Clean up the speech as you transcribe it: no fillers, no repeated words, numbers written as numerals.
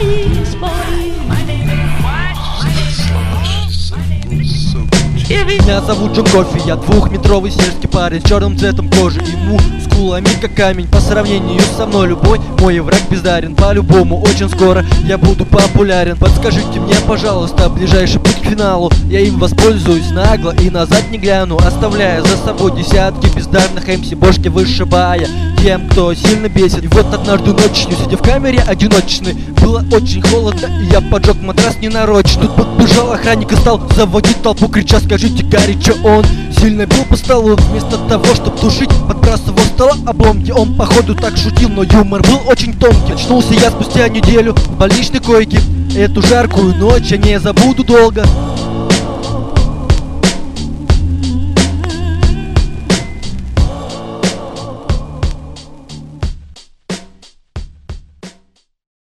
He's mine. Меня зовут Джон Кофи, я двухметровый сельский парень с черным цветом кожи и мускулами как камень. По сравнению со мной любой мой враг бездарен. По-любому очень скоро я буду популярен. Подскажите мне, пожалуйста, ближайший путь к финалу. Я им воспользуюсь нагло и назад не гляну, оставляя за собой десятки бездарных МС, бошки вышибая тем, кто сильно бесит. И вот однажды ночью, сидя в камере одиночной, было очень холодно, и я поджег матрас ненарочно. Тут подбежал охранник и стал заводить толпу, крича: скажите горячо, он сильно бил по столу. Вместо того, чтобы тушить, подбрасывал стола обломки. Он походу так шутил, но юмор был очень тонкий. Очнулся я спустя неделю в больничной койке. Эту жаркую ночь я не забуду долго.